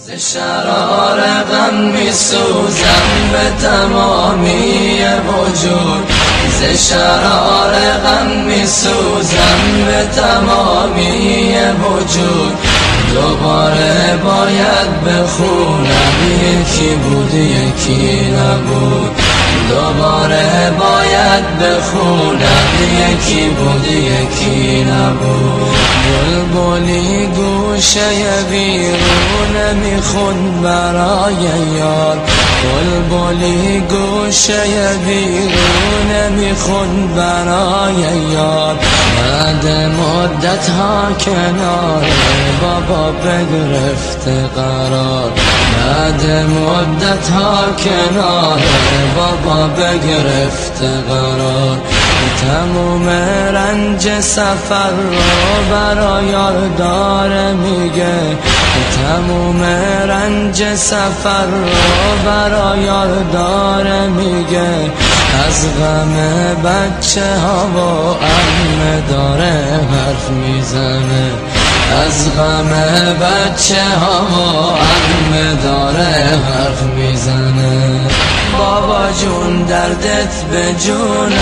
ز شرار غم می سوزم به تمامی وجود، ز شرار غم می سوزم به تمامی وجود. دوباره باید بخونم یکی بود یکی نبود، دوباره باید بخونم یکی بود یکی نبود. بلبلی گوشه ویرونه میخوند برای یار، بلبلی گوشه ویرونه میخوند برای یار. بعد مدت ها کنار بابا بگرفته قرار، بعد مدت ها کنار بابا بگرفته قرار. تموم رنج سفر رو برای یار داره میگه، تموم رنج سفر رو برای یار داره میگه. از غم بچه ها و عمه داره حرف میزنه، از غم بچه ها و عمه داره حرف میزنه. بابا جون دردت به جونم،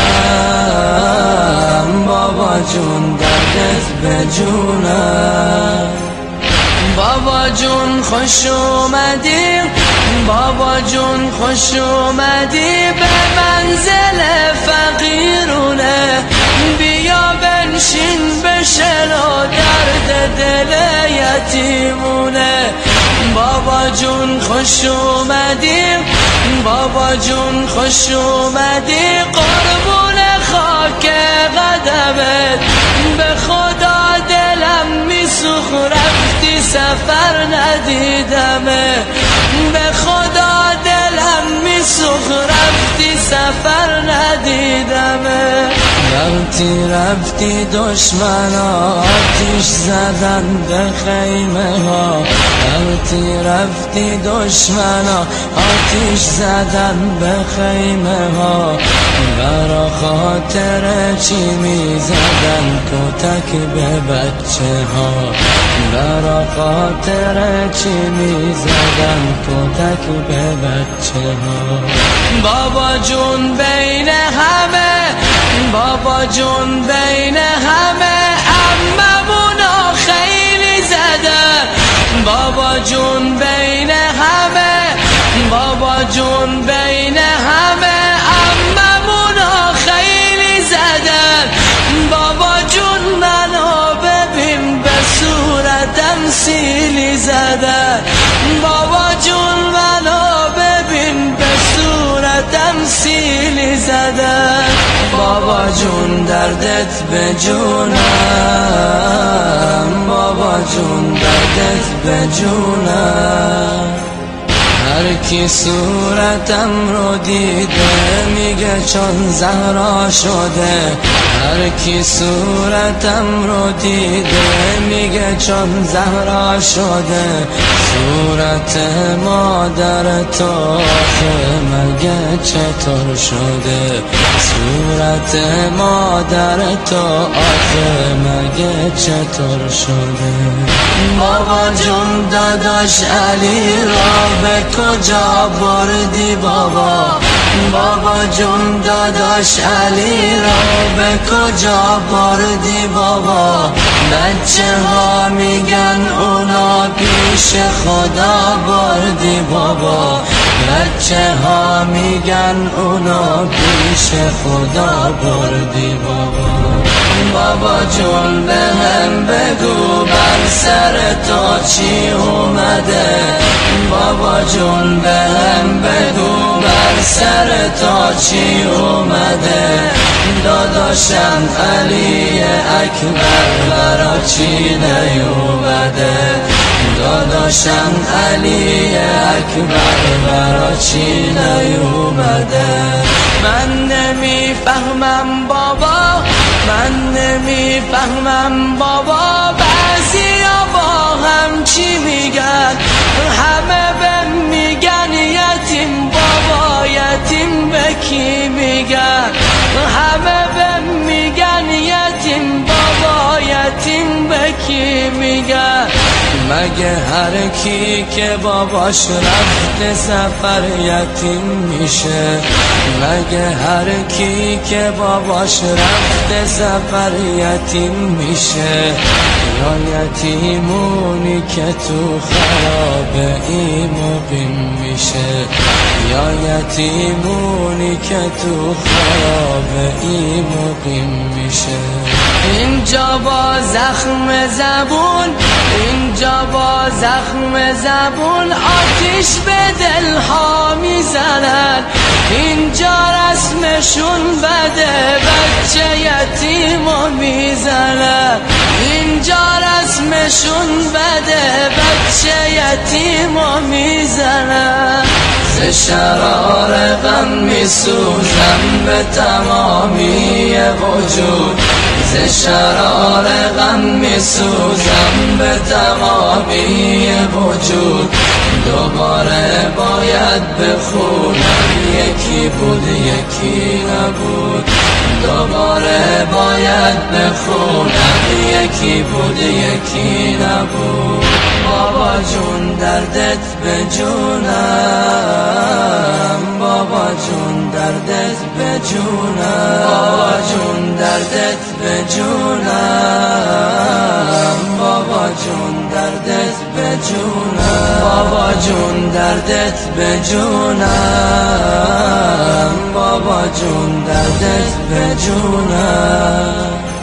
بابا جون دردت به جونم. بابا جون خوش اومدی، بابا جون خوش اومدی به منزل فقیرونه. بیا بنشین بشنو درد دل یتیمونه. بابا جون خوش اومدی، بابا جون خوش اومدی قربون خاک قدمت. به خدا دلم میسوخ رفتی سفر ندیدمه، به خدا دلم میسوخ رفتی سفر ندیدمه. رفتی دشمنا آتیش زدن به خیمه ها، رفتی دشمنا آتیش زدن به خیمه ها. برا خاطر چی میزدن کتک به بچه ها، برا خاطر چی میزدن کتک به بچه ها. بابا جون بین همه، بابا جون بین همه عممونا خیلی زدن. بابا جون بین همه، بابا جون بین همه عممونا خیلی زدن. بابا جون منو ببین به صورتم سیلی زدن، بابا جون منو ببین به صورتم سیلی زدن. بابا جون دردت به جونم، بابا جون دردت به جونم. هر کی صورتم رو دیده میگه چون زهرا شده، هر کی صورتم رو دیده میگه چون زهرا شده. صورت مادر تو آخه مگه چطور شده، صورت مادر تو آخه مگه چطور شده. بابا جون داداش علی را به کجا بردی بابا، بابا جون داداش علی را به کجا بردی بابا. بچه ها میگن اونا پیش خدا بردی بابا، بچه ها میگن اونا پیش خدا بردی بابا. بابا جون به هم بگو بر سر تو چی اومده، بابا جون به هم بگو بر سر تو چی اومده. داداشم علی اکبر برا چی نیومده، داداشم علی اکبر برا چی نیومده. من نمیفهمم بابا، من نمیفهمم بابا. بعضیا با هم چی میگن، همه بهم میگن یتیم بابا، یتیم به کی میگن. همه بهم میگن یتیم بابا، یتیم به کی میگن. مگه هر کی که باباش رفته سفر یتیم میشه؟ مگه هر کی که باباش رفته سفر یتیم میشه؟ یا یتیمونی که تو خراب این مقیم میشه؟ یا یتیمونی که تو خراب این مقیم میشه؟ اینجا با زخم زبون، اینجا با زخم زبون آتیش به دلها میزنن. اینجا رسمشون بده، بچه یتیمو میزنن. اینجا رسمشون بده، بچه یتیمو میزنن. ز شرار غم میسوزم به تمامی وجود، ز شرار غم میسوزم به تمامی وجود. دوباره باید بخونم یکی بود یکی نبود، دوباره باید بخونم یکی بود یکی نبود. بابا جون دردت به جونم، بابا جون دردت به جونم، بابا جون دردت به جونم، بابا جون دردت به جونم، بابا جون دردت به جونم، بابا جون دردت به جونم.